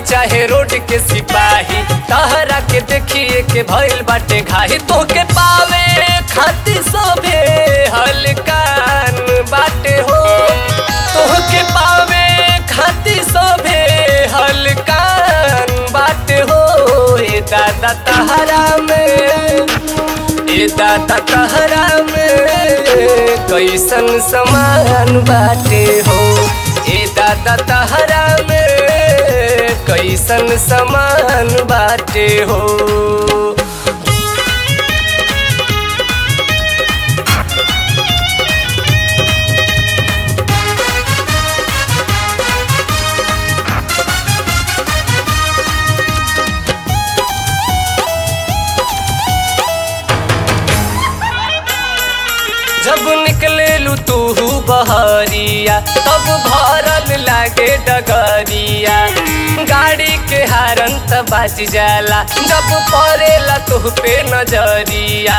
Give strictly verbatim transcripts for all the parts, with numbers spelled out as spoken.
चाहे रोड के सिपाही, तहरा के देखिए के भइल बाटे घाही। तो के पावे खातिर सभे हलकान बाटे हो, तो के पावे खातिर सभे हलकान बाटे हो। ए दादा तहरा में, ए दादा तहरा में कैसन समान बाटे हो। ए दादा तहरा में कैसन समान बाटे हो। जब निकलेलू तू बहरिया, तब भरल लागे डगरिया। गाड़ी के हारन त बाज जाला, जब पड़ेला तुह पे नजरिया।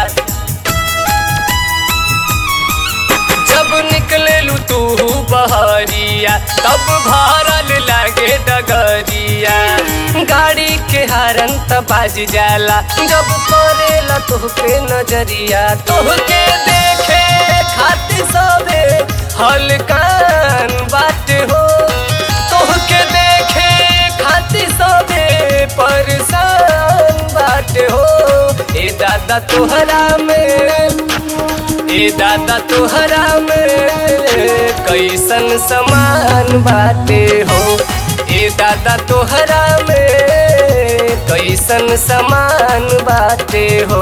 जब निकलेलू तू बहरिया, तब भरल लागे डगरिया। गाड़ी के हारन त बाज जाला, जब पड़ेला तुह पे नजरिया। तुह के देखे खातिर सबे हलकान बाटे हो, तुह के देखे खातिर सबे परेशान बाटे हो। ए दादा तोहरा में, ए दादा तोहरा में कैसन समान बाटे हो। ए दादा तोहरा में कैसन समान बाटे हो।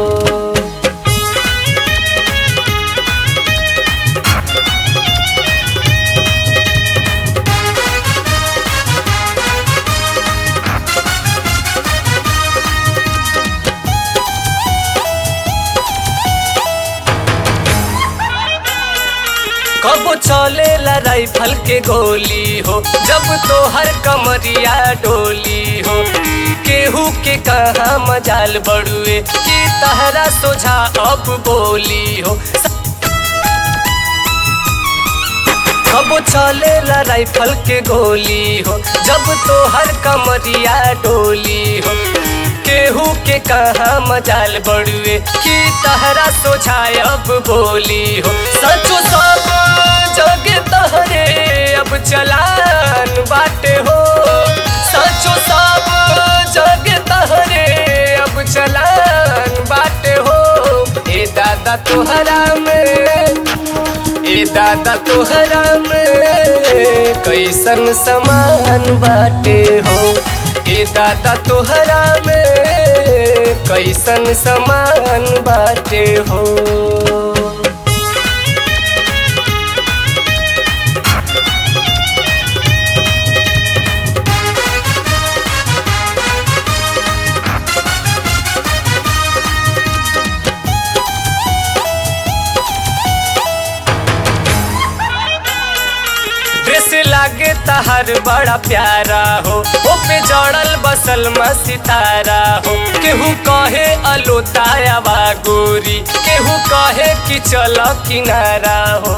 कबो चलेला राइफल के गोली हो, जब तोहर कमरिया डोली हो। केहू के कहाँ मजाल बड़ुए कि तहरा सोझा अब बोली हो। कबो चलेला राइफल के गोली हो, जब तोहर कमरिया डोली हो। केहू के कहाँ मजाल बड़ुए कि तहरा सोझा अब बोली हो। सचो सब जगे तहरे अब चलान बाटे हो, सचो सब जगे तहरे अब चलान बाटे हो। ए दादा तोहरा में, ए दादा तोहरा में कैसन समान बाटे हो। ए दादा तोहरा में कैसन समान बाटे हो। लागे तहर बड़ा प्यारा हो, ओ पे जड़ल बसल म सितारा हो। केहू कहे अलोताया वा गोरी, केहू कहे कि चल किनारा हो।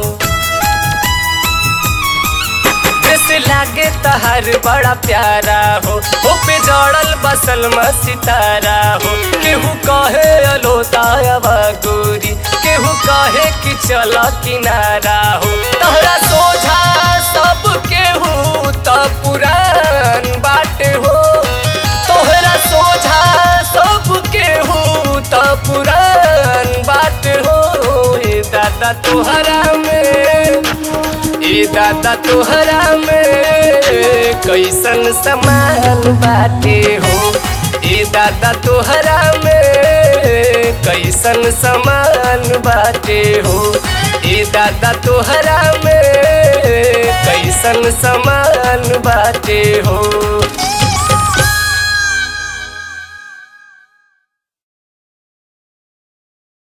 जैसे लागे तहर बड़ा प्यारा हो, ओ पे जड़ल बसल म सितारा हो। केहू कहे अलोताया वा गोरी, केहू कहे कि चल किनारा हो। तहरा सोझा सब केहू त पुरान बाटे हो, तोहरा सोझा सब केहू त पुरान बाटे हो। ए दादा तोहरा में, ए दादा तोहरा में कैसन समान बाटे हो। ए दादा तोहरा में कैसन समान बाटे हो। ए दादा तोहरा में कैसन समान बाटे हो।